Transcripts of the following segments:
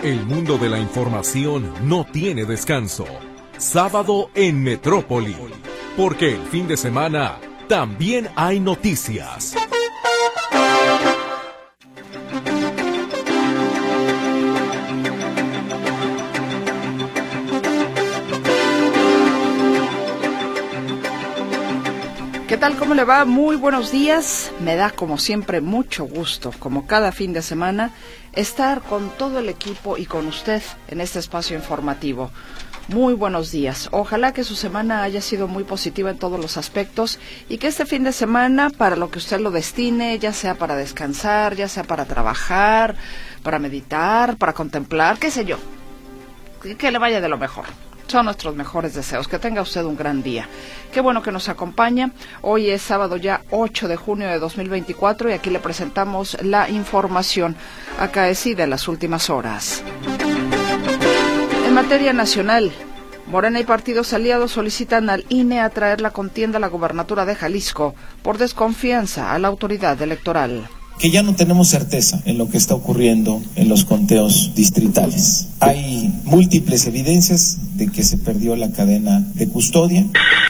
El mundo de la información no tiene descanso. Sábado en Metrópoli, porque el fin de semana también hay noticias. ¿Qué tal? ¿Cómo le va? Muy buenos días. Me da, como siempre, mucho gusto, como cada fin de semana, estar con todo el equipo y con usted en este espacio informativo. Muy buenos días. Ojalá que su semana haya sido muy positiva en todos los aspectos y que este fin de semana, para lo que usted lo destine, ya sea para descansar, ya sea para trabajar, para meditar, para contemplar, qué sé yo, que le vaya de lo mejor. Son nuestros mejores deseos. Que tenga usted un gran día. Qué bueno que nos acompaña. Hoy es sábado ya 8 de junio de 2024 y aquí le presentamos la información acaecida en las últimas horas. En materia nacional, Morena y partidos aliados solicitan al INE a traer la contienda a la gobernatura de Jalisco por desconfianza a la autoridad electoral. Que ya no tenemos certeza en lo que está ocurriendo en los conteos distritales. Hay múltiples evidencias de que se perdió la cadena de custodia.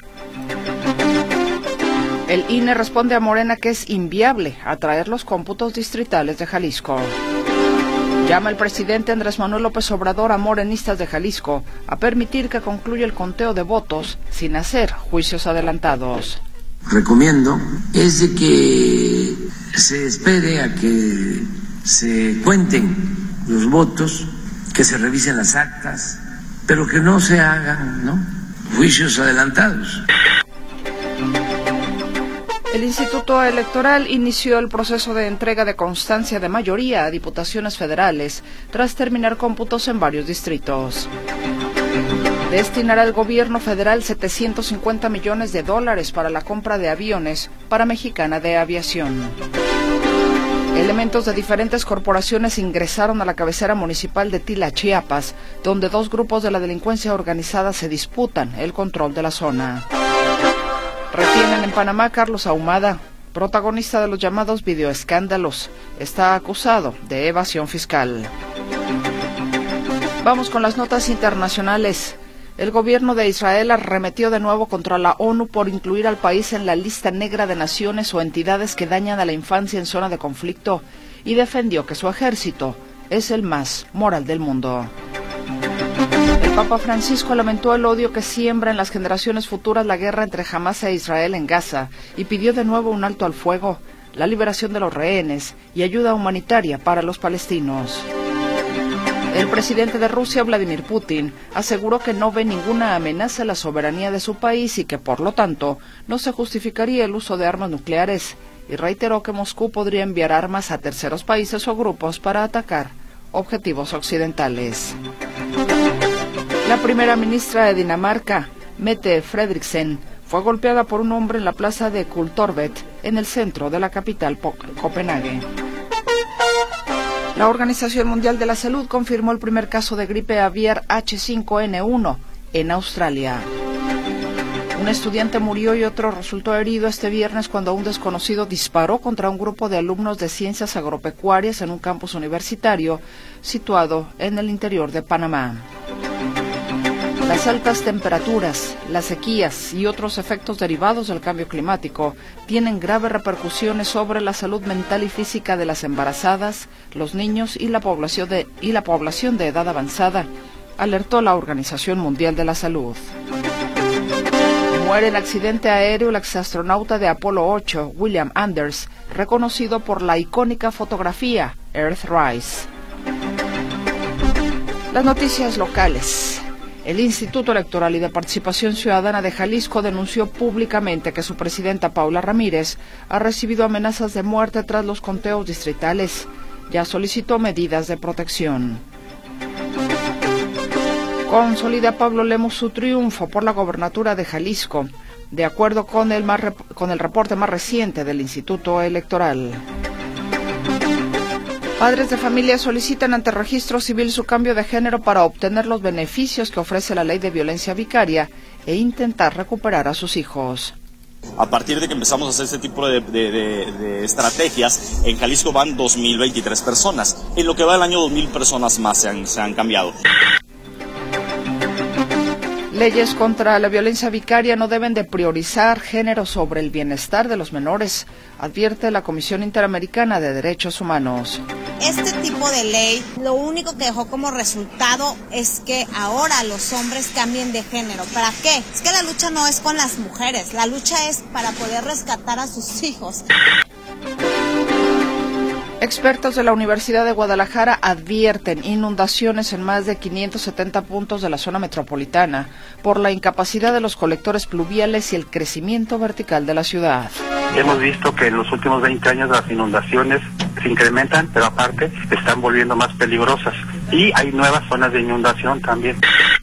El INE responde a Morena que es inviable atraer los cómputos distritales de Jalisco. Llama el presidente Andrés Manuel López Obrador a morenistas de Jalisco a permitir que concluya el conteo de votos sin hacer juicios adelantados. Recomiendo es de que se espere a que se cuenten los votos, que se revisen las actas, pero que no se hagan, juicios adelantados. El Instituto Electoral inició el proceso de entrega de constancia de mayoría a diputaciones federales tras terminar cómputos en varios distritos. Destinará el gobierno federal $750 millones para la compra de aviones para Mexicana de Aviación. Elementos de diferentes corporaciones ingresaron a la cabecera municipal de Tila, Chiapas, donde dos grupos de la delincuencia organizada se disputan el control de la zona. Retienen en Panamá a Carlos Ahumada, protagonista de los llamados videoescándalos. Está acusado de evasión fiscal. Vamos con las notas internacionales. El gobierno de Israel arremetió de nuevo contra la ONU por incluir al país en la lista negra de naciones o entidades que dañan a la infancia en zona de conflicto y defendió que su ejército es el más moral del mundo. El Papa Francisco lamentó el odio que siembra en las generaciones futuras la guerra entre Hamás e Israel en Gaza y pidió de nuevo un alto al fuego, la liberación de los rehenes y ayuda humanitaria para los palestinos. El presidente de Rusia, Vladimir Putin, aseguró que no ve ninguna amenaza a la soberanía de su país y que, por lo tanto, no se justificaría el uso de armas nucleares, y reiteró que Moscú podría enviar armas a terceros países o grupos para atacar objetivos occidentales. La primera ministra de Dinamarca, Mette Frederiksen, fue golpeada por un hombre en la plaza de Kultorvet, en el centro de la capital Copenhague. La Organización Mundial de la Salud confirmó el primer caso de gripe aviar H5N1 en Australia. Un estudiante murió y otro resultó herido este viernes cuando un desconocido disparó contra un grupo de alumnos de ciencias agropecuarias en un campus universitario situado en el interior de Panamá. Las altas temperaturas, las sequías y otros efectos derivados del cambio climático tienen graves repercusiones sobre la salud mental y física de las embarazadas, los niños y la población de edad avanzada, alertó la Organización Mundial de la Salud. Muere en accidente aéreo el exastronauta de Apolo 8, William Anders, reconocido por la icónica fotografía Earthrise. Las noticias locales. El Instituto Electoral y de Participación Ciudadana de Jalisco denunció públicamente que su presidenta Paula Ramírez ha recibido amenazas de muerte tras los conteos distritales. Ya solicitó medidas de protección. Consolida Pablo Lemus su triunfo por la gobernatura de Jalisco, de acuerdo con el reporte más reciente del Instituto Electoral. Padres de familia solicitan ante Registro Civil su cambio de género para obtener los beneficios que ofrece la Ley de Violencia Vicaria e intentar recuperar a sus hijos. A partir de que empezamos a hacer este tipo de estrategias, en Jalisco van 2,023 personas. En lo que va del año, 2,000 personas más se han cambiado. Leyes contra la violencia vicaria no deben de priorizar género sobre el bienestar de los menores, advierte la Comisión Interamericana de Derechos Humanos. Este tipo de ley lo único que dejó como resultado es que ahora los hombres cambien de género. ¿Para qué? Es que la lucha no es con las mujeres, la lucha es para poder rescatar a sus hijos. Expertos de la Universidad de Guadalajara advierten inundaciones en más de 570 puntos de la zona metropolitana por la incapacidad de los colectores pluviales y el crecimiento vertical de la ciudad. Hemos visto que en los últimos 20 años las inundaciones se incrementan, pero aparte se están volviendo más peligrosas y hay nuevas zonas de inundación también.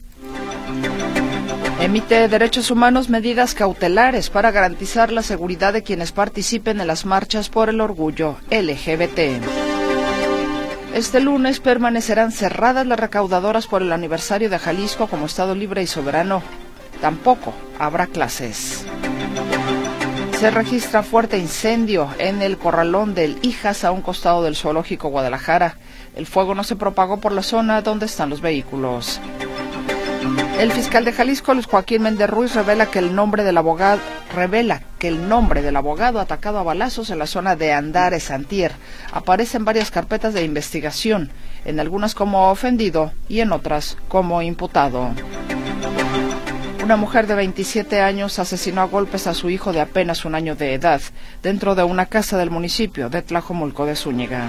Emite Derechos Humanos medidas cautelares para garantizar la seguridad de quienes participen en las marchas por el orgullo LGBT. Este lunes permanecerán cerradas las recaudadoras por el aniversario de Jalisco como Estado libre y soberano. Tampoco habrá clases. Se registra fuerte incendio en el corralón del Hijas a un costado del Zoológico Guadalajara. El fuego no se propagó por la zona donde están los vehículos. El fiscal de Jalisco, Luis Joaquín Méndez Ruiz, revela que el nombre del abogado atacado a balazos en la zona de Andares, Antier, aparece en varias carpetas de investigación, en algunas como ofendido y en otras como imputado. Una mujer de 27 años asesinó a golpes a su hijo de apenas 1 año de edad dentro de una casa del municipio de Tlajomulco de Zúñiga.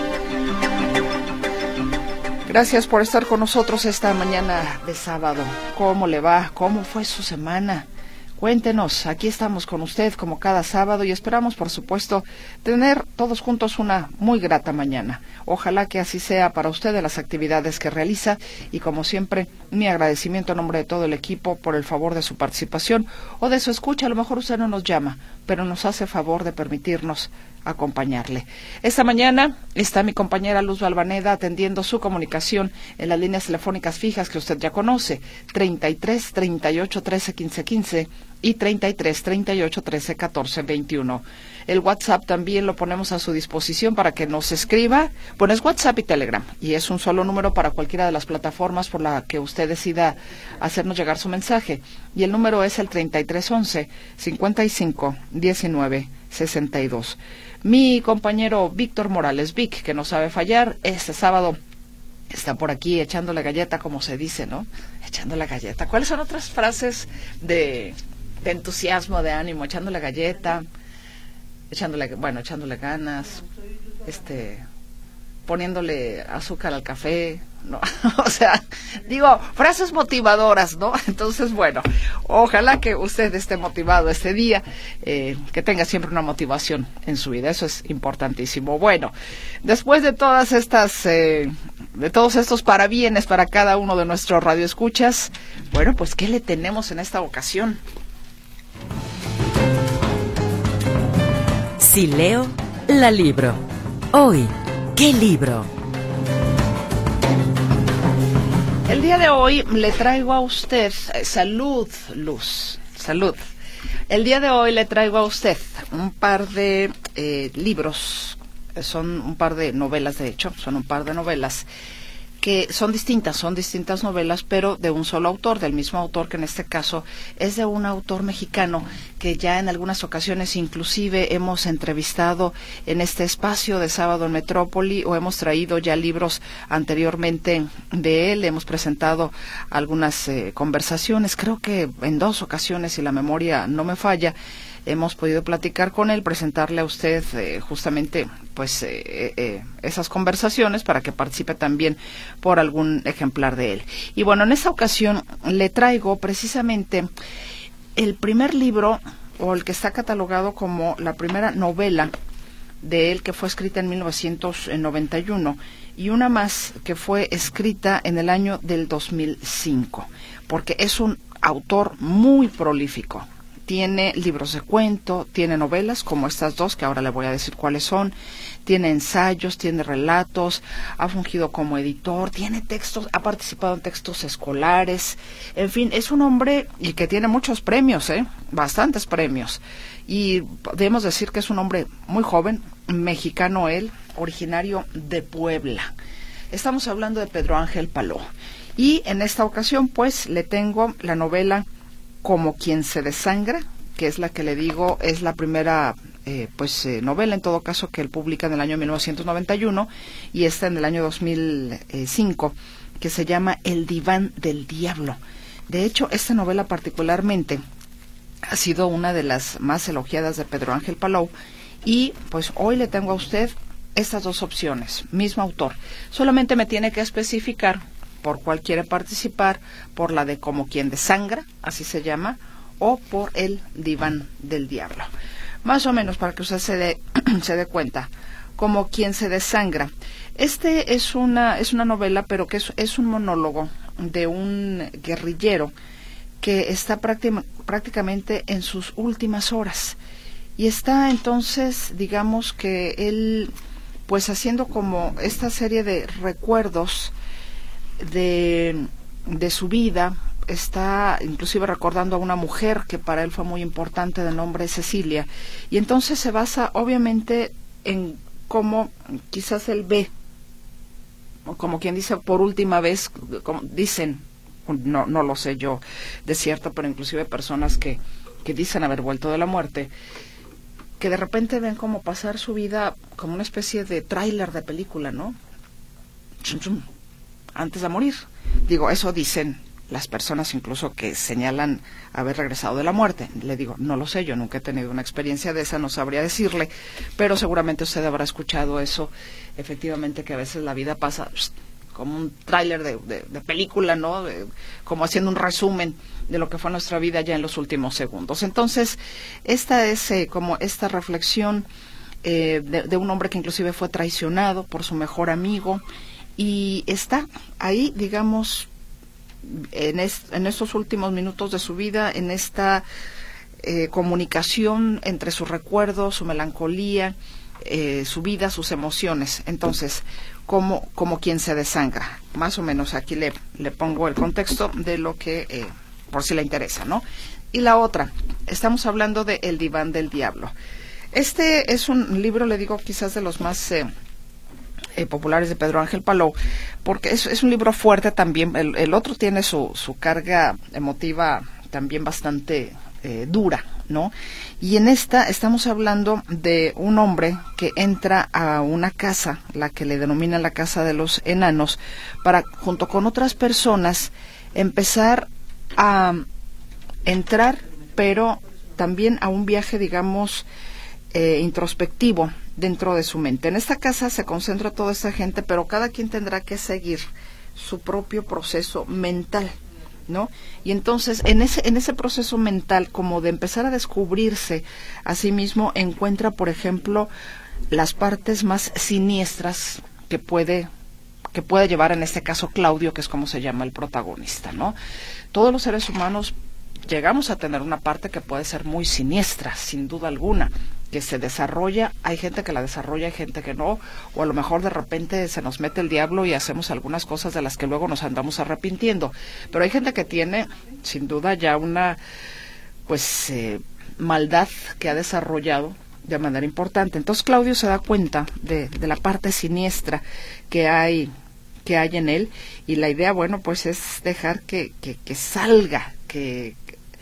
Gracias por estar con nosotros esta mañana de sábado. ¿Cómo le va? ¿Cómo fue su semana? Cuéntenos, aquí estamos con usted como cada sábado y esperamos, por supuesto, tener todos juntos una muy grata mañana. Ojalá que así sea para usted de las actividades que realiza y, como siempre, mi agradecimiento en nombre de todo el equipo por el favor de su participación o de su escucha. A lo mejor usted no nos llama, pero nos hace favor de permitirnos acompañarle. Esta mañana está mi compañera Luz Balvaneda atendiendo su comunicación en las líneas telefónicas fijas que usted ya conoce, 33 38 13 15 15 y 33 38 13 14 21. El WhatsApp también lo ponemos a su disposición para que nos escriba. Bueno, es WhatsApp y Telegram y es un solo número para cualquiera de las plataformas por la que usted decida hacernos llegar su mensaje. Y el número es el 3311 55 19 62. Mi compañero Víctor Morales, Vic, que no sabe fallar, este sábado está por aquí echándole galleta, como se dice, ¿no? Echándole galleta. ¿Cuáles son otras frases de entusiasmo, de ánimo? Echándole galleta, echándole ganas, poniéndole azúcar al café, ¿no? O sea, digo, frases motivadoras, ¿no? Entonces, bueno, ojalá que usted esté motivado este día, que tenga siempre una motivación en su vida, eso es importantísimo. Bueno, después de todas estas, de todos estos parabienes para cada uno de nuestros radioescuchas, bueno, pues, ¿qué le tenemos en esta ocasión? Si leo, la libro. Hoy, ¿qué libro? El día de hoy le traigo a usted, salud, Luz, salud. El día de hoy le traigo a usted un par de libros, son un par de novelas, de hecho, son un par de novelas que son distintas novelas, pero de un solo autor, del mismo autor, que en este caso es de un autor mexicano que ya en algunas ocasiones inclusive hemos entrevistado en este espacio de Sábado en Metrópoli, o hemos traído ya libros anteriormente de él, hemos presentado algunas conversaciones, creo que en 2 ocasiones, si la memoria no me falla, hemos podido platicar con él, presentarle a usted justamente pues esas conversaciones para que participe también por algún ejemplar de él. Y bueno, en esta ocasión le traigo precisamente el primer libro, o el que está catalogado como la primera novela de él, que fue escrita en 1991, y una más que fue escrita en el año del 2005, porque es un autor muy prolífico. Tiene libros de cuento, tiene novelas como estas dos, que ahora le voy a decir cuáles son, tiene ensayos, tiene relatos, ha fungido como editor, tiene textos, ha participado en textos escolares, en fin, es un hombre y que tiene muchos premios, bastantes premios, y debemos decir que es un hombre muy joven, mexicano él, originario de Puebla. Estamos hablando de Pedro Ángel Palou. Y en esta ocasión, pues, le tengo la novela Como quien se desangra, que es la que le digo, es la primera novela, en todo caso, que él publica en el año 1991, y esta en el año 2005, que se llama El diván del diablo. De hecho, esta novela particularmente ha sido una de las más elogiadas de Pedro Ángel Palou, y pues hoy le tengo a usted estas dos opciones, mismo autor. Solamente me tiene que especificar por cuál quiere participar, por la de Como quien desangra, así se llama, o por El diván del diablo. Más o menos para que usted se dé cuenta. Como quien se desangra. Este es una novela, pero que es un monólogo de un guerrillero que está prácticamente en sus últimas horas. Y está entonces, digamos que él, pues haciendo como esta serie de recuerdos de su vida, está inclusive recordando a una mujer que para él fue muy importante, de nombre Cecilia, y entonces se basa obviamente en cómo quizás él ve, como quien dice por última vez, como dicen, no lo sé yo de cierto, pero inclusive personas que dicen haber vuelto de la muerte, que de repente ven como pasar su vida como una especie de tráiler de película, ¿no? Chum, chum, antes de morir. Digo, eso dicen las personas incluso que señalan haber regresado de la muerte. Le digo, no lo sé, yo nunca he tenido una experiencia de esa, no sabría decirle, pero seguramente usted habrá escuchado eso, efectivamente, que a veces la vida pasa como un tráiler de película, ¿no? Como haciendo un resumen de lo que fue nuestra vida ya en los últimos segundos. Entonces, esta es como esta reflexión de un hombre que inclusive fue traicionado por su mejor amigo, y está ahí, digamos, en estos últimos minutos de su vida, en esta comunicación entre sus recuerdos, su melancolía, su vida, sus emociones. Entonces, como quien se desangra. Más o menos aquí le pongo el contexto de lo que, por si le interesa, ¿no? Y la otra, estamos hablando de El diván del diablo. Este es un libro, le digo, quizás de los más populares de Pedro Ángel Palou, porque es un libro fuerte también. El otro tiene su carga emotiva también bastante dura, ¿no? Y en esta estamos hablando de un hombre que entra a una casa, la que le denominan la casa de los enanos, para, junto con otras personas, empezar a entrar, pero también a un viaje, digamos, introspectivo dentro de su mente. En esta casa se concentra toda esta gente, pero cada quien tendrá que seguir su propio proceso mental, ¿no? Y entonces en ese proceso mental, como de empezar a descubrirse a sí mismo, encuentra, por ejemplo, las partes más siniestras que puede llevar, en este caso, Claudio, que es como se llama el protagonista, ¿no? Todos los seres humanos llegamos a tener una parte que puede ser muy siniestra, sin duda alguna, que se desarrolla. Hay gente que la desarrolla, hay gente que no, o a lo mejor de repente se nos mete el diablo y hacemos algunas cosas de las que luego nos andamos arrepintiendo. Pero hay gente que tiene, sin duda, ya una maldad que ha desarrollado de manera importante. Entonces Claudio se da cuenta de la parte siniestra que hay en él, y la idea, bueno, pues es dejar que salga, que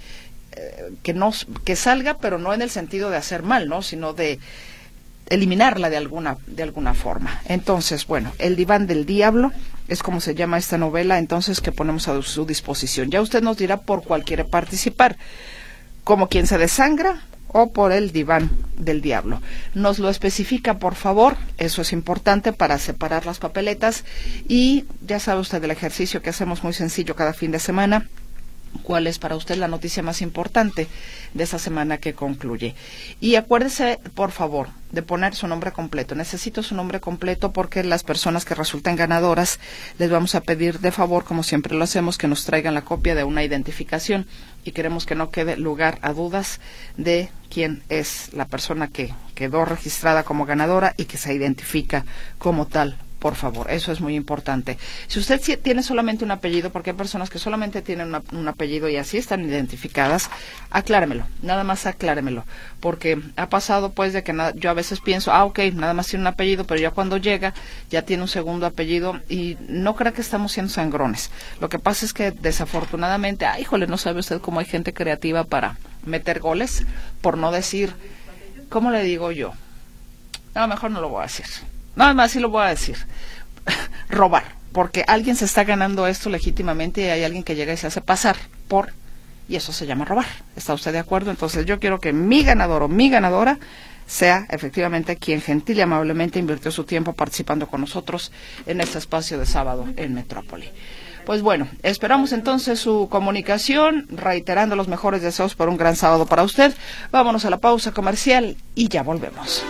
salga, pero no en el sentido de hacer mal, ¿no? Sino de eliminarla de alguna forma. Entonces, bueno, El diván del diablo es como se llama esta novela, entonces, que ponemos a su disposición. Ya usted nos dirá por cuál quiere participar, Como quien se desangra o por El diván del diablo. Nos lo especifica, por favor, eso es importante para separar las papeletas. Y ya sabe usted el ejercicio que hacemos muy sencillo cada fin de semana. cuál es para usted la noticia más importante de esta semana que concluye. Y acuérdese, por favor, de poner su nombre completo. Necesito su nombre completo porque las personas que resulten ganadoras les vamos a pedir de favor, como siempre lo hacemos, que nos traigan la copia de una identificación y queremos que no quede lugar a dudas de quién es la persona que quedó registrada como ganadora y que se identifica como tal. Por favor, eso es muy importante. Si usted tiene solamente un apellido, porque hay personas que solamente tienen un apellido y así están identificadas, acláremelo, nada más acláremelo, porque ha pasado pues de que yo a veces pienso, ok, nada más tiene un apellido, pero ya cuando llega ya tiene un segundo apellido y no creo que estamos siendo sangrones. Lo que pasa es que desafortunadamente, híjole, no sabe usted cómo hay gente creativa para meter goles, por no decir, ¿cómo le digo yo? No, mejor no lo voy a decir. Nada más sí lo voy a decir. Robar, porque alguien se está ganando esto legítimamente y hay alguien que llega y se hace pasar por, y eso se llama robar. ¿Está usted de acuerdo? Entonces yo quiero que mi ganador o mi ganadora sea efectivamente quien gentil y amablemente invirtió su tiempo participando con nosotros en este espacio de sábado en Metrópoli. Pues bueno, esperamos entonces su comunicación, reiterando los mejores deseos por un gran sábado para usted. Vámonos a la pausa comercial y ya volvemos.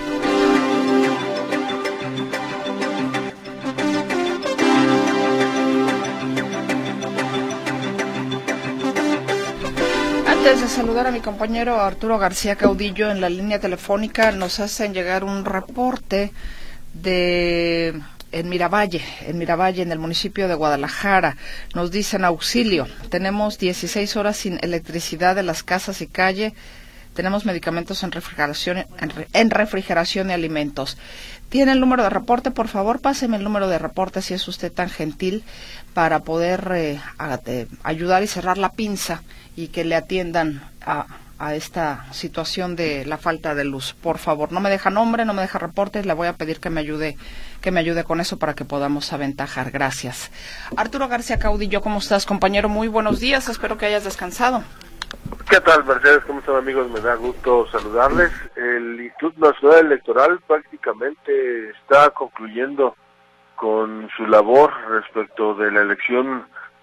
Antes de saludar a mi compañero Arturo García Caudillo en la línea telefónica, nos hacen llegar un reporte en Miravalle, en el municipio de Guadalajara. Nos dicen auxilio, tenemos 16 horas sin electricidad en las casas y calle, tenemos medicamentos en refrigeración y alimentos. ¿Tiene el número de reporte? Por favor, páseme el número de reporte si es usted tan gentil para poder ayudar y cerrar la pinza y que le atiendan a esta situación de la falta de luz. Por favor, no me deja nombre, no me deja reportes, le voy a pedir que me ayude con eso para que podamos aventajar. Gracias. Arturo García Caudillo, ¿cómo estás, compañero? Muy buenos días, espero que hayas descansado. ¿Qué tal, Mercedes? ¿Cómo están, amigos? Me da gusto saludarles. El Instituto Nacional Electoral prácticamente está concluyendo con su labor respecto de la elección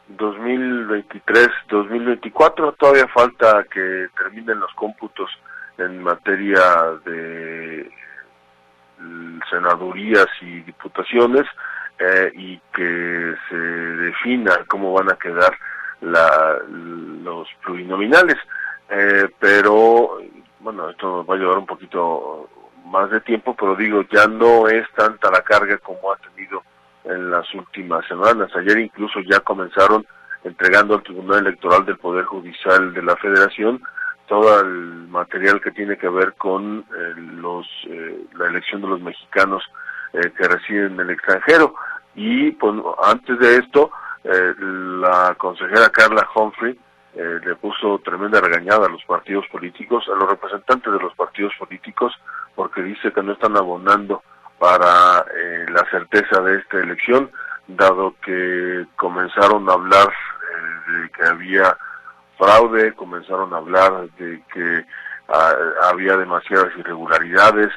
2023-2024. Todavía falta que terminen los cómputos en materia de senadurías y diputaciones y que se defina cómo van a quedar los plurinominales, pero bueno, esto nos va a llevar un poquito más de tiempo, pero digo, ya no es tanta la carga como ha tenido en las últimas semanas. Ayer incluso ya comenzaron entregando al Tribunal Electoral del Poder Judicial de la Federación todo el material que tiene que ver con la elección de los mexicanos que residen en el extranjero. Y pues antes de esto, la consejera Carla Humphrey le puso tremenda regañada a los partidos políticos, a los representantes de los partidos políticos, porque dice que no están abonando para la certeza de esta elección, dado que comenzaron a hablar de que había fraude, comenzaron a hablar de que había demasiadas irregularidades,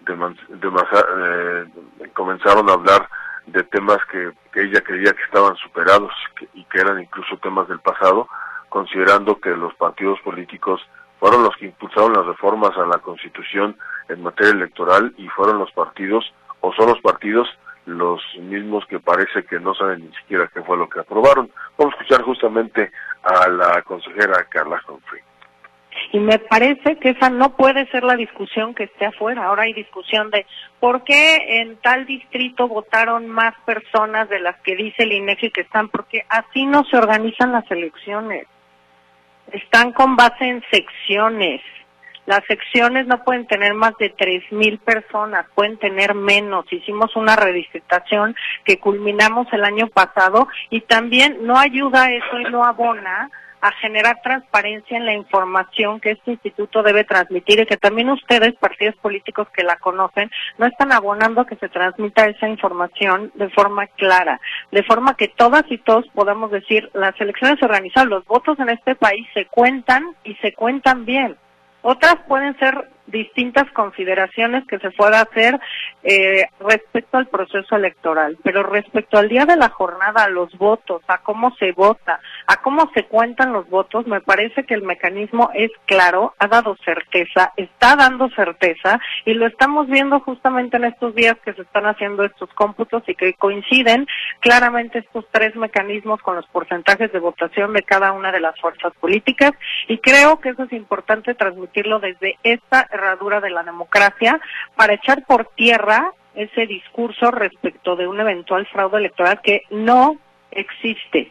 comenzaron a hablar de temas que ella creía que estaban superados y que eran incluso temas del pasado, considerando que los partidos políticos fueron los que impulsaron las reformas a la Constitución en materia electoral y fueron los partidos, o son los partidos, los mismos que parece que no saben ni siquiera qué fue lo que aprobaron. Vamos a escuchar justamente a la consejera Carla Humphrey. Y me parece que esa no puede ser la discusión que esté afuera. Ahora hay discusión de por qué en tal distrito votaron más personas de las que dice el INEGI que están, porque así no se organizan las elecciones. Están con base en secciones. Las secciones no pueden tener más de 3,000 personas, pueden tener menos. Hicimos una redistritación que culminamos el año pasado y también no ayuda eso y no abona a generar transparencia en la información que este instituto debe transmitir y que también ustedes, partidos políticos que la conocen, no están abonando a que se transmita esa información de forma clara, de forma que todas y todos podamos decir, las elecciones se organizan, los votos en este país se cuentan y se cuentan bien. Otras pueden ser distintas consideraciones que se pueda hacer respecto al proceso electoral, pero respecto al día de la jornada, a los votos, a cómo se vota, a cómo se cuentan los votos, me parece que el mecanismo es claro, ha dado certeza, está dando certeza, y lo estamos viendo justamente en estos días que se están haciendo estos cómputos y que coinciden claramente estos tres mecanismos con los porcentajes de votación de cada una de las fuerzas políticas, y creo que eso es importante transmitirlo desde esta herradura de la democracia para echar por tierra ese discurso respecto de un eventual fraude electoral que no existe.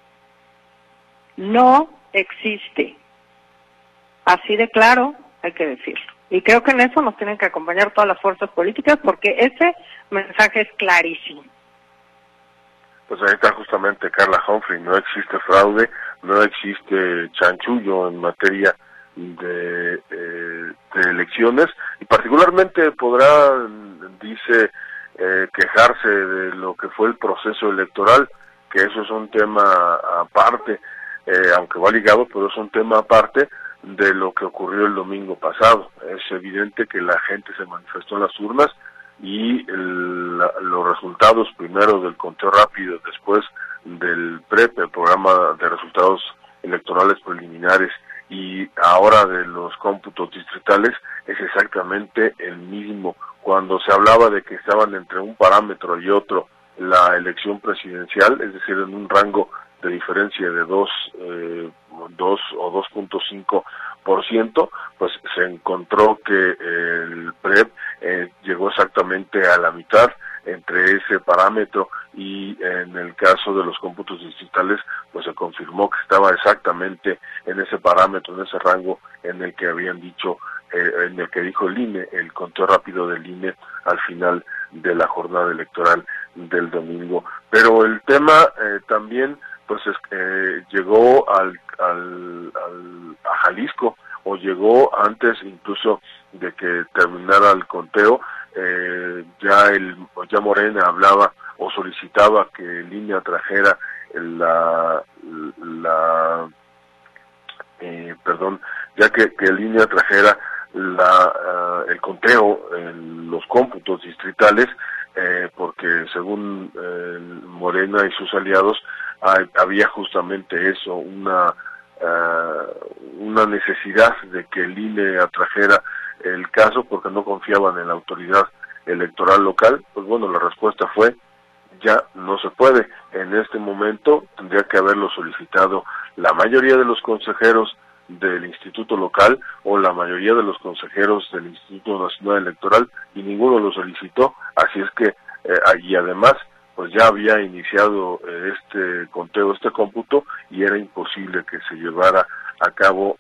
No existe. Así de claro hay que decirlo. Y creo que en eso nos tienen que acompañar todas las fuerzas políticas porque ese mensaje es clarísimo. Pues ahí está justamente Carla Humphrey, no existe fraude, no existe chanchullo en materia de elecciones, y particularmente podrá, dice, quejarse de lo que fue el proceso electoral, que eso es un tema aparte, aunque va ligado, pero es un tema aparte de lo que ocurrió el domingo pasado. Es evidente que la gente se manifestó en las urnas y los resultados, primero del conteo rápido, después del PREP, el programa de resultados electorales preliminares, y ahora de los cómputos distritales, es exactamente el mismo. Cuando se hablaba de que estaban entre un parámetro y otro la elección presidencial, es decir, en un rango de diferencia de 2 o 2.5%, pues se encontró que el PREP llegó exactamente a la mitad entre ese parámetro, y en el caso de los cómputos distritales pues se confirmó que estaba exactamente en ese parámetro, en ese rango en el que habían dicho, en el que dijo el INE, el conteo rápido del INE al final de la jornada electoral del domingo. Pero el tema también pues llegó a Jalisco, o llegó antes incluso de que terminara el conteo. Ya Morena hablaba o solicitaba que el INE trajera que el INE trajera el conteo en los cómputos distritales, porque según Morena y sus aliados había justamente eso, una necesidad de que el INE trajera el caso porque no confiaban en la autoridad electoral local. Pues bueno, la respuesta fue: ya no se puede. En este momento tendría que haberlo solicitado la mayoría de los consejeros del instituto local o la mayoría de los consejeros del Instituto Nacional Electoral, y ninguno lo solicitó. Así es que y además pues ya había iniciado este conteo, este cómputo, y era imposible que se llevara a cabo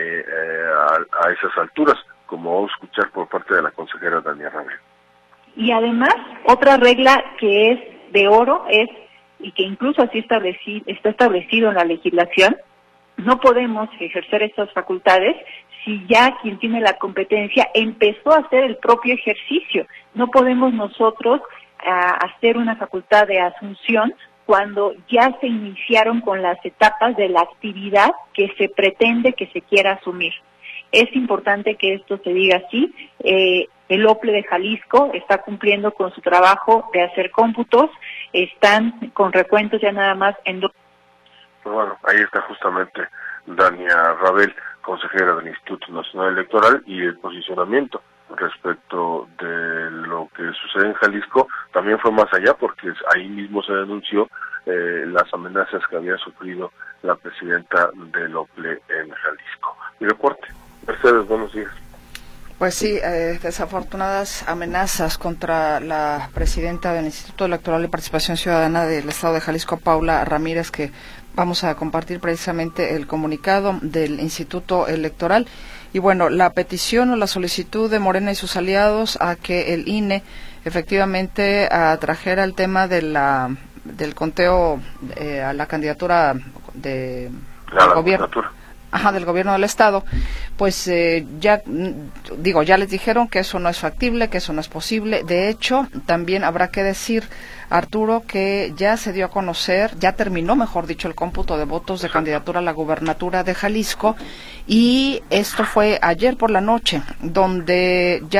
a esas alturas, como vamos a escuchar por parte de la consejera Dania Rabel. Y además, otra regla que es de oro es, y que incluso así está establecido en la legislación, no podemos ejercer estas facultades si ya quien tiene la competencia empezó a hacer el propio ejercicio. No podemos nosotros hacer una facultad de asunción cuando ya se iniciaron con las etapas de la actividad que se pretende que se quiera asumir. Es importante que esto se diga así. El OPLE de Jalisco está cumpliendo con su trabajo de hacer cómputos, están con recuentos ya nada más en dos. Pues bueno, ahí está justamente Dania Rabel, consejera del Instituto Nacional Electoral, y el posicionamiento respecto de lo que sucede en Jalisco también fue más allá, porque ahí mismo se denunció las amenazas que había sufrido la presidenta del OPLE en Jalisco. Mi reporte. Mercedes, buenos días. Pues sí, desafortunadas amenazas contra la presidenta del Instituto Electoral de Participación Ciudadana del Estado de Jalisco, Paula Ramírez, que vamos a compartir precisamente el comunicado del Instituto Electoral. Y bueno, la petición o la solicitud de Morena y sus aliados a que el INE efectivamente trajera el tema de del conteo a la candidatura del gobierno. Del gobierno del estado, pues ya les dijeron que eso no es factible, que eso no es posible. De hecho, también habrá que decir, Arturo, que ya se dio a conocer, ya terminó, mejor dicho, el cómputo de votos de candidatura a la gubernatura de Jalisco, y esto fue ayer por la noche, donde ya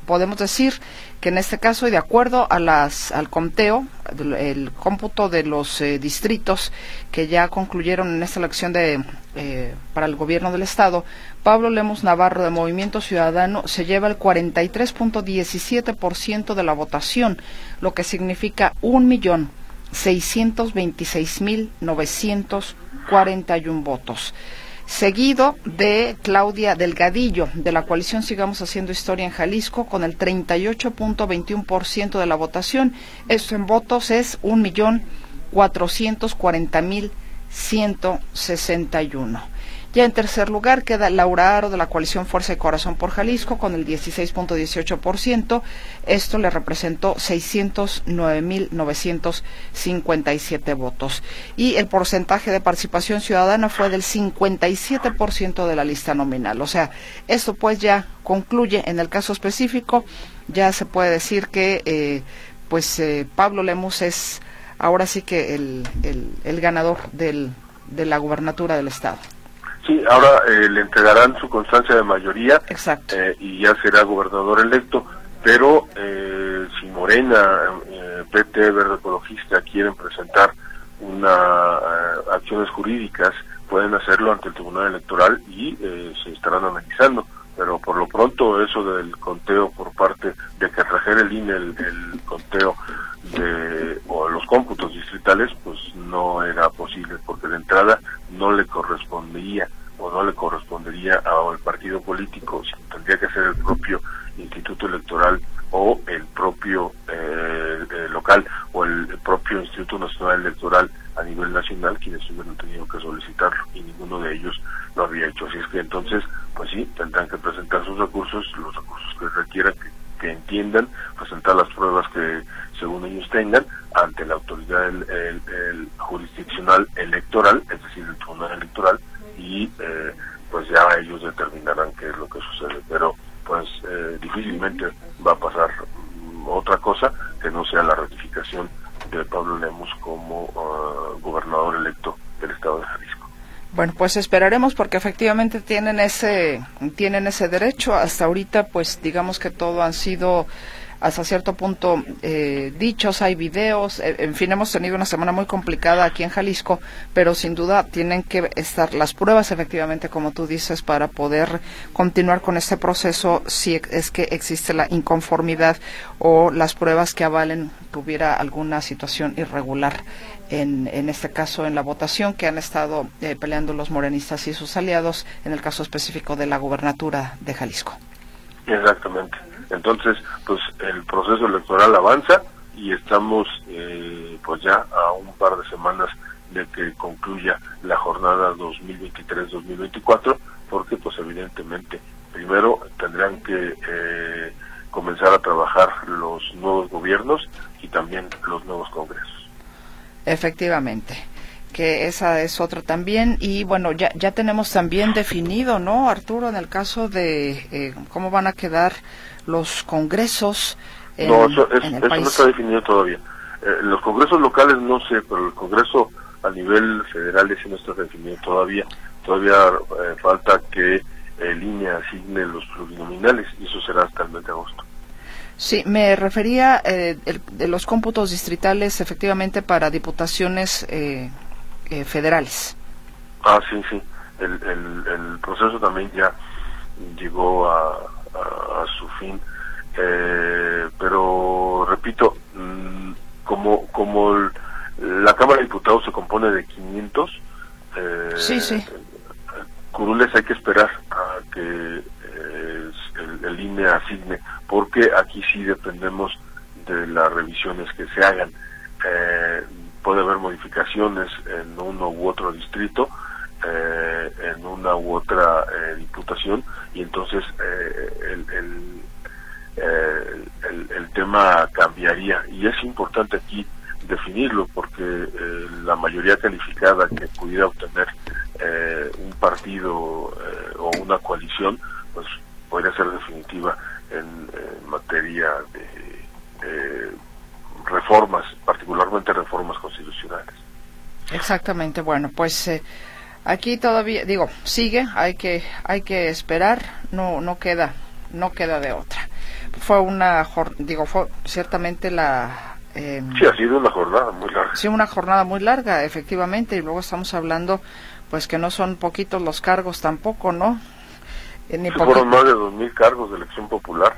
podemos decir que en este caso, y de acuerdo a al conteo, el cómputo de los distritos que ya concluyeron en esta elección para el gobierno del Estado, Pablo Lemus Navarro de Movimiento Ciudadano se lleva el 43.17% de la votación, lo que significa 1.626.941 votos. Seguido de Claudia Delgadillo, de la coalición Sigamos Haciendo Historia en Jalisco, con el 38.21% de la votación. Esto en votos es 1.440.161. Ya en tercer lugar queda Laura Aro, de la coalición Fuerza y Corazón por Jalisco, con el 16.18%. Esto le representó 609.957 votos. Y el porcentaje de participación ciudadana fue del 57% de la lista nominal. O sea, esto pues ya concluye, en el caso específico, ya se puede decir que Pablo Lemus es ahora sí que el ganador de la gubernatura del Estado. Sí, ahora le entregarán su constancia de mayoría. Exacto. Y ya será gobernador electo, pero si Morena, PT, Verde Ecologista quieren presentar acciones jurídicas, pueden hacerlo ante el Tribunal Electoral y se estarán analizando. Pero por lo pronto eso del conteo por parte de que trajera el INE el conteo o los cómputos distritales, pues no era posible, porque de entrada no le correspondería al partido político, sino tendría que ser el propio Instituto Electoral o el propio local o el propio Instituto Nacional Electoral a nivel nacional quienes hubieran tenido que solicitarlo, y ninguno de ellos lo había hecho. Así es que entonces, pues sí, tendrán que presentar sus recursos, los recursos que requieran, que entiendan, presentar las pruebas que según ellos tengan ante la autoridad el jurisdiccional electoral, es decir, el Tribunal Electoral, y pues ya ellos determinarán qué es lo que sucede. Pero pues difícilmente va a pasar otra cosa que no sea la ratificación de Pablo Lemus como gobernador electo del Estado de Jalisco. Bueno, pues esperaremos, porque efectivamente tienen ese derecho. Hasta ahorita, pues digamos que todo han sido hasta cierto punto dichos, hay videos, en fin, hemos tenido una semana muy complicada aquí en Jalisco, pero sin duda tienen que estar las pruebas, efectivamente, como tú dices, para poder continuar con este proceso, si es que existe la inconformidad o las pruebas que avalen que hubiera alguna situación irregular en este caso en la votación que han estado peleando los morenistas y sus aliados, en el caso específico de la gubernatura de Jalisco. Exactamente. Entonces, pues el proceso electoral avanza y estamos pues ya a un par de semanas de que concluya la jornada 2023-2024, porque pues evidentemente primero tendrán que comenzar a trabajar los nuevos gobiernos y también los nuevos congresos. Efectivamente, que esa es otra también. Y bueno, ya tenemos también definido, ¿no, Arturo, en el caso de cómo van a quedar los congresos en el país? No está definido todavía. Los congresos locales no sé, pero el congreso a nivel federal ese no está definido todavía. Todavía falta que el INE asigne los plurinominales, y eso será hasta el mes de agosto. Sí, me refería de los cómputos distritales, efectivamente, para diputaciones federales. Sí. El proceso también ya llegó a su fin, pero repito, como la Cámara de Diputados se compone de 500, sí. curules hay que esperar a que el INE asigne, porque aquí sí dependemos de las revisiones que se hagan. Puede haber modificaciones en uno u otro distrito, en una u otra diputación, y entonces el tema cambiaría, y es importante aquí definirlo, porque la mayoría calificada que pudiera obtener un partido o una coalición, pues podría ser definitiva en materia de reformas, particularmente reformas constitucionales. Exactamente. Bueno, pues aquí todavía, sigue, hay que esperar, no queda de otra. fue ciertamente sí, ha sido una jornada muy larga. Sí, una jornada muy larga, efectivamente, y luego estamos hablando, pues que no son poquitos los cargos tampoco, ¿no? Fueron más de 2,000 cargos de elección popular,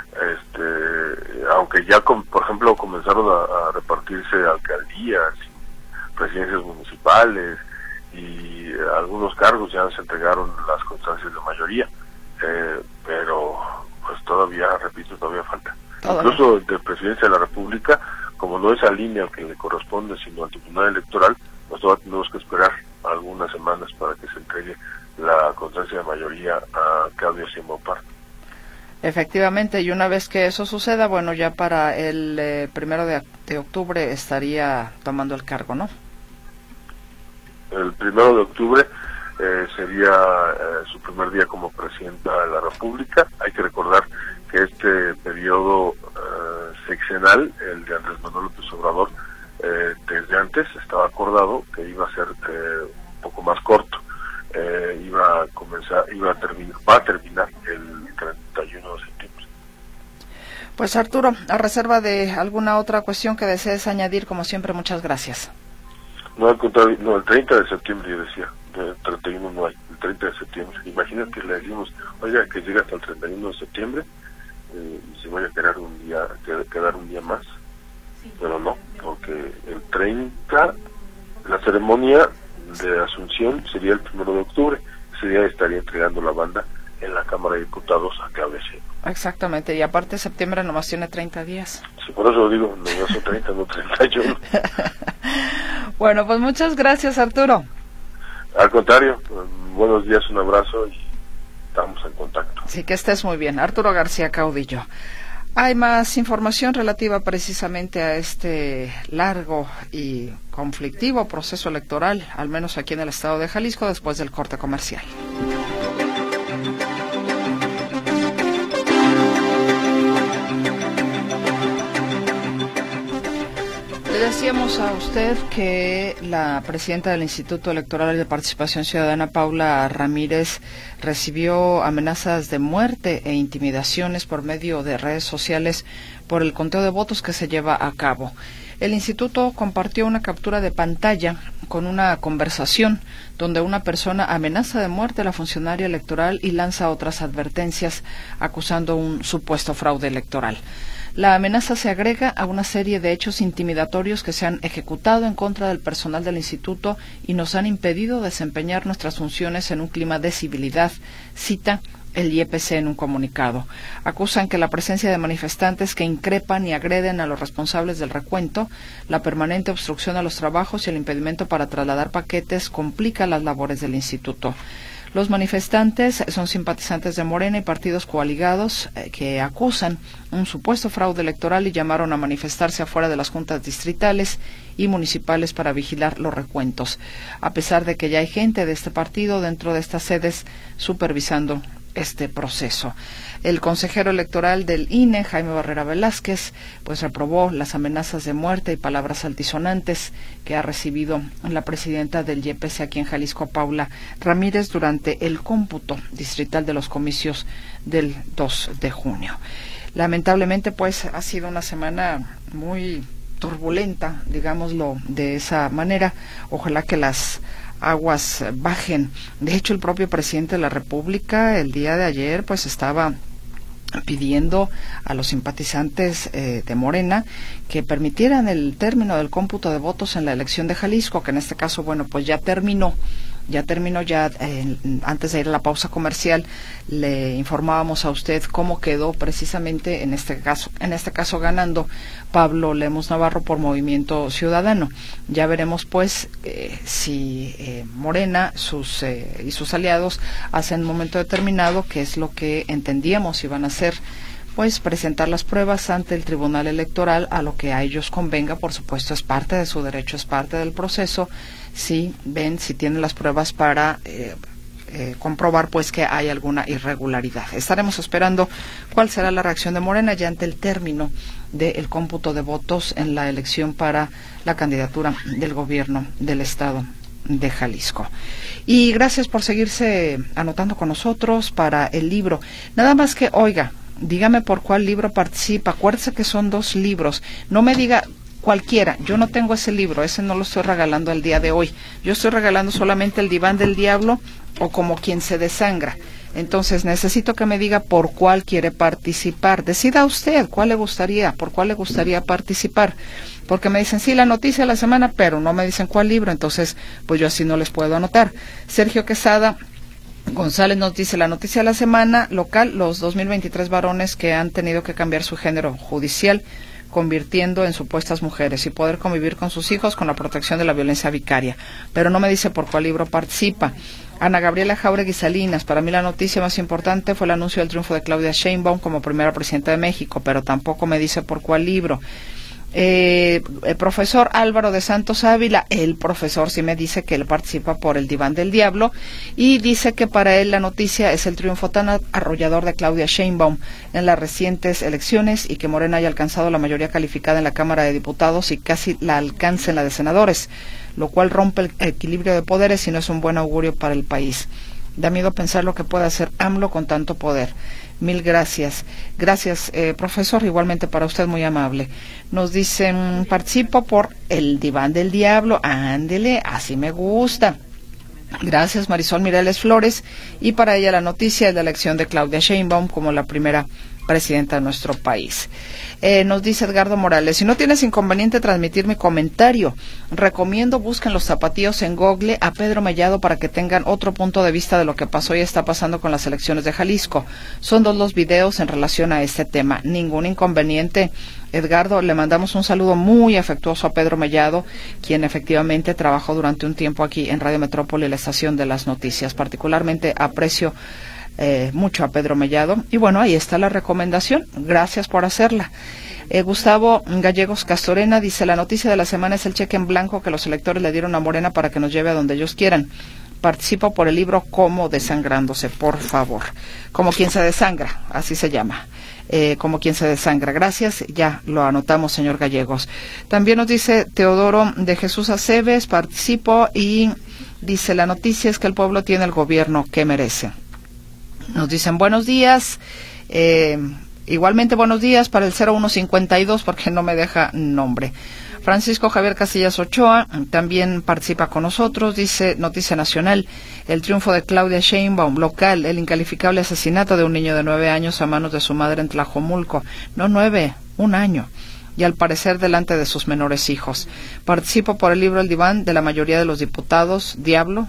aunque ya, por ejemplo, comenzaron a repartirse alcaldías, presidencias municipales, y algunos cargos ya se entregaron las constancias de mayoría, pero pues todavía falta. Incluso de Presidencia de la República, como no es al INE al que le corresponde, sino al Tribunal Electoral, pues todavía tenemos que esperar algunas semanas para que se entregue la constancia de mayoría a Claudia Sheinbaum Pardo. Efectivamente, y una vez que eso suceda, bueno, ya para el 1 de octubre estaría tomando el cargo, ¿no? El 1 de octubre sería su primer día como presidenta de la República. Hay que recordar que este periodo sexenal, el de Andrés Manuel López Obrador, desde antes estaba acordado que iba a ser un poco más corto. Va a terminar el 31 de septiembre. Pues Arturo, a reserva de alguna otra cuestión que desees añadir, como siempre, muchas gracias. No, al contrario, no, el 30 de septiembre yo decía, el 31 no hay, el 30 de septiembre. Imagínate que le decimos, oiga, que llega hasta el 31 de septiembre y se vaya a quedar un día más, pero no, porque el 30, la ceremonia de Asunción sería el 1 de octubre, ese día estaría entregando la banda en la Cámara de Diputados a Claudia Sheinbaum. Exactamente, y aparte septiembre nomás tiene 30 días. Sí, por eso lo digo, no son 30, no 31. Bueno, pues muchas gracias, Arturo. Al contrario, buenos días, un abrazo y estamos en contacto. Sí, que estés muy bien. Arturo García Caudillo. Hay más información relativa precisamente a este largo y conflictivo proceso electoral, al menos aquí en el estado de Jalisco, después del corte comercial. Le decíamos a usted que la presidenta del Instituto Electoral de Participación Ciudadana, Paula Ramírez, recibió amenazas de muerte e intimidaciones por medio de redes sociales por el conteo de votos que se lleva a cabo. El instituto compartió una captura de pantalla con una conversación donde una persona amenaza de muerte a la funcionaria electoral y lanza otras advertencias acusando un supuesto fraude electoral. La amenaza se agrega a una serie de hechos intimidatorios que se han ejecutado en contra del personal del instituto y nos han impedido desempeñar nuestras funciones en un clima de civilidad, cita el IEPC en un comunicado. Acusan que la presencia de manifestantes que increpan y agreden a los responsables del recuento, la permanente obstrucción a los trabajos y el impedimento para trasladar paquetes complica las labores del instituto. Los manifestantes son simpatizantes de Morena y partidos coaligados que acusan un supuesto fraude electoral y llamaron a manifestarse afuera de las juntas distritales y municipales para vigilar los recuentos, a pesar de que ya hay gente de este partido dentro de estas sedes supervisando este proceso. El consejero electoral del INE, Jaime Barrera Velázquez, pues reprobó las amenazas de muerte y palabras altisonantes que ha recibido la presidenta del IEPC aquí en Jalisco, Paula Ramírez, durante el cómputo distrital de los comicios del 2 de junio. Lamentablemente, pues, ha sido una semana muy turbulenta, digámoslo de esa manera. Ojalá que las aguas bajen. De hecho, el propio presidente de la República el día de ayer pues estaba pidiendo a los simpatizantes de Morena que permitieran el término del cómputo de votos en la elección de Jalisco, que en este caso, bueno, pues ya terminó. Antes de ir a la pausa comercial le informábamos a usted cómo quedó precisamente en este caso ganando Pablo Lemus Navarro por Movimiento Ciudadano. Ya veremos pues si Morena y sus aliados hacen en un momento determinado, que es lo que entendíamos iban a hacer, pues presentar las pruebas ante el Tribunal Electoral a lo que a ellos convenga. Por supuesto, es parte de su derecho, es parte del proceso. Si tienen las pruebas para comprobar pues que hay alguna irregularidad. Estaremos esperando cuál será la reacción de Morena ya ante el término del cómputo de votos en la elección para la candidatura del gobierno del estado de Jalisco. Y gracias por seguirse anotando con nosotros para el libro. Nada más que, oiga, dígame por cuál libro participa. Acuérdese que son 2 libros. No me diga cualquiera. Yo no tengo ese libro. Ese no lo estoy regalando el día de hoy. Yo estoy regalando solamente El diván del diablo o Como quien se desangra. Entonces necesito que me diga por cuál quiere participar. Decida usted por cuál le gustaría participar. Porque me dicen, sí, la noticia de la semana, pero no me dicen cuál libro. Entonces, pues yo así no les puedo anotar. Sergio Quesada González nos dice, la noticia de la semana local, los 2023 varones que han tenido que cambiar su género judicial, convirtiendo en supuestas mujeres y poder convivir con sus hijos con la protección de la violencia vicaria. Pero no me dice por cuál libro participa. Ana Gabriela Jáuregui Salinas, para mí la noticia más importante fue el anuncio del triunfo de Claudia Sheinbaum como primera presidenta de México, pero tampoco me dice por cuál libro. El profesor Álvaro de Santos Ávila, el profesor sí me dice que él participa por El diván del diablo y dice que para él la noticia es el triunfo tan arrollador de Claudia Sheinbaum en las recientes elecciones y que Morena haya alcanzado la mayoría calificada en la Cámara de Diputados y casi la alcance en la de senadores, lo cual rompe el equilibrio de poderes y no es un buen augurio para el país. Da miedo pensar lo que puede hacer AMLO con tanto poder. Mil gracias. Gracias, profesor. Igualmente para usted, muy amable. Nos dicen, participo por El diván del diablo. Ándele, así me gusta. Gracias, Marisol Mireles Flores. Y para ella la noticia es la elección de Claudia Sheinbaum como la primera presidenta de nuestro país. Nos dice Edgardo Morales, si no tienes inconveniente transmitir mi comentario, recomiendo busquen los zapatillos en Google a Pedro Mellado para que tengan otro punto de vista de lo que pasó y está pasando con las elecciones de Jalisco. Son 2 los videos en relación a este tema. Ningún inconveniente. Edgardo, le mandamos un saludo muy afectuoso a Pedro Mellado, quien efectivamente trabajó durante un tiempo aquí en Radio Metrópoli, la estación de las noticias. Particularmente aprecio mucho a Pedro Mellado. Y bueno, ahí está la recomendación. Gracias por hacerla. Gustavo Gallegos Castorena dice, la noticia de la semana es el cheque en blanco que los electores le dieron a Morena para que nos lleve a donde ellos quieran. Participo por el libro Como desangrándose, por favor. Como quien se desangra, así se llama. Como quien se desangra. Gracias, ya lo anotamos, señor Gallegos. También nos dice Teodoro de Jesús Aceves, participo y dice, la noticia es que el pueblo tiene el gobierno que merece. Nos dicen buenos días, igualmente buenos días para el 0152 porque no me deja nombre. Francisco Javier Casillas Ochoa también participa con nosotros, dice Noticia Nacional, el triunfo de Claudia Sheinbaum, local, el incalificable asesinato de un niño de 9 años a manos de su madre en Tlajomulco, no 9, 1 año, y al parecer delante de sus menores hijos. Participo por el libro El diván de la mayoría de los diputados, diablo,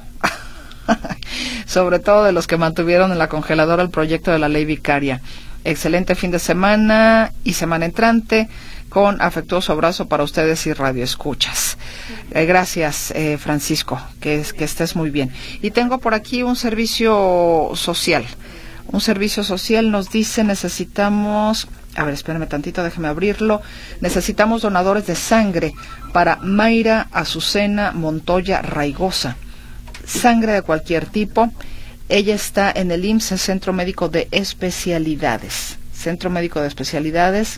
sobre todo de los que mantuvieron en la congeladora el proyecto de la ley vicaria. Excelente fin de semana y semana entrante, con afectuoso abrazo para ustedes y radioescuchas. Gracias, Francisco, que estés muy bien. Y tengo por aquí un servicio social. Un servicio social nos dice, necesitamos, a ver, espérenme tantito, déjeme abrirlo. Necesitamos donadores de sangre para Mayra Azucena Montoya Raigosa. Sangre de cualquier tipo. Ella está en el IMSS, Centro Médico de Especialidades. Centro Médico de Especialidades.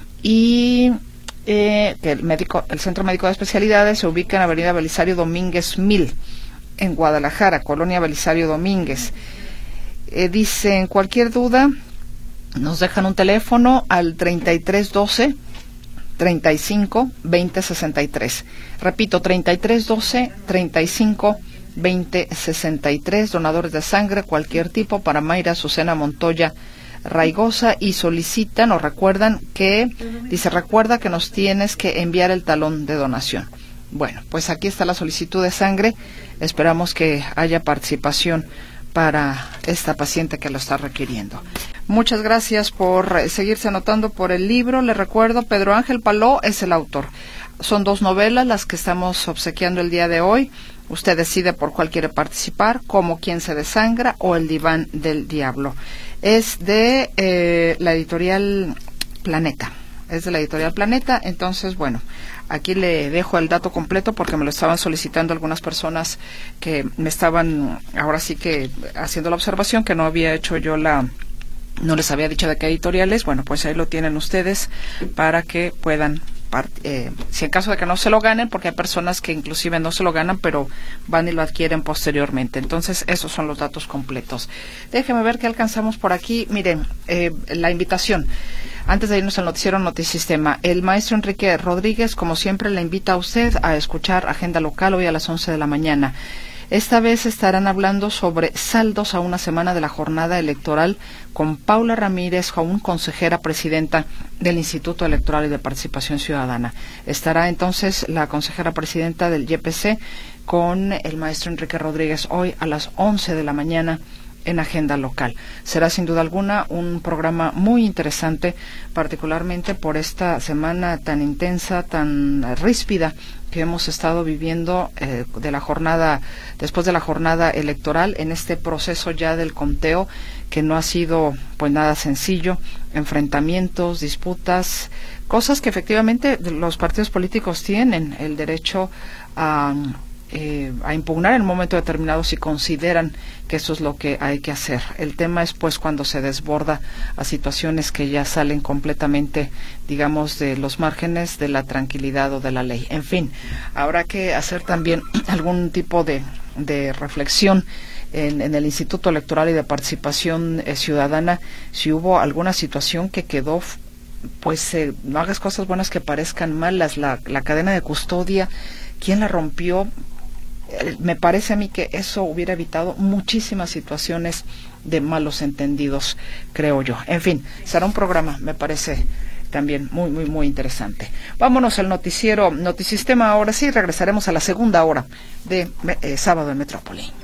Y el Centro Médico de Especialidades se ubica en Avenida Belisario Domínguez 1000, en Guadalajara, Colonia Belisario Domínguez. Dicen, cualquier duda, nos dejan un teléfono al 3312 35 20 63. Repito, 3312 35 20 63, donadores de sangre, cualquier tipo, para Mayra Azucena Montoya Raigosa, y solicitan o recuerdan que, dice, recuerda que nos tienes que enviar el talón de donación. Bueno, pues aquí está la solicitud de sangre, esperamos que haya participación para esta paciente que lo está requiriendo. Muchas gracias por seguirse anotando por el libro. Le recuerdo, Pedro Ángel Paló es el autor. Son 2 novelas las que estamos obsequiando el día de hoy. Usted decide por cuál quiere participar, Como quien se desangra o El diván del diablo. Es de la editorial Planeta. Es de la editorial Planeta. Entonces, bueno, aquí le dejo el dato completo porque me lo estaban solicitando algunas personas que me estaban, ahora sí que haciendo la observación que no había hecho yo no les había dicho de qué editorial es. Bueno, pues ahí lo tienen ustedes para que puedan si en caso de que no se lo ganen, porque hay personas que inclusive no se lo ganan, pero van y lo adquieren posteriormente. Entonces, esos son los datos completos. Déjeme ver qué alcanzamos por aquí. Miren, la invitación. Antes de irnos al noticiero Notisistema, el maestro Enrique Rodríguez, como siempre, le invita a usted a escuchar Agenda Local hoy a las 11 de la mañana. Esta vez estarán hablando sobre saldos a una semana de la jornada electoral con Paula Ramírez, aún consejera presidenta del Instituto Electoral y de Participación Ciudadana. Estará entonces la consejera presidenta del YPC con el maestro Enrique Rodríguez hoy a las 11 de la mañana en Agenda Local. Será sin duda alguna un programa muy interesante, particularmente por esta semana tan intensa, tan ríspida que hemos estado viviendo después de la jornada electoral, en este proceso ya del conteo, que no ha sido pues nada sencillo, enfrentamientos, disputas, cosas que efectivamente los partidos políticos tienen el derecho a impugnar en un momento determinado si consideran que eso es lo que hay que hacer. El tema es pues cuando se desborda a situaciones que ya salen completamente, digamos, de los márgenes de la tranquilidad o de la ley. En fin, habrá que hacer también algún tipo de reflexión en el Instituto Electoral y de Participación Ciudadana, si hubo alguna situación que quedó, pues no hagas cosas buenas que parezcan malas, la cadena de custodia, ¿quién la rompió? Me parece a mí que eso hubiera evitado muchísimas situaciones de malos entendidos, creo yo. En fin, será un programa, me parece también muy, muy, muy interesante. Vámonos al noticiero Notisistema. Ahora sí, regresaremos a la segunda hora de Sábado en Metrópoli.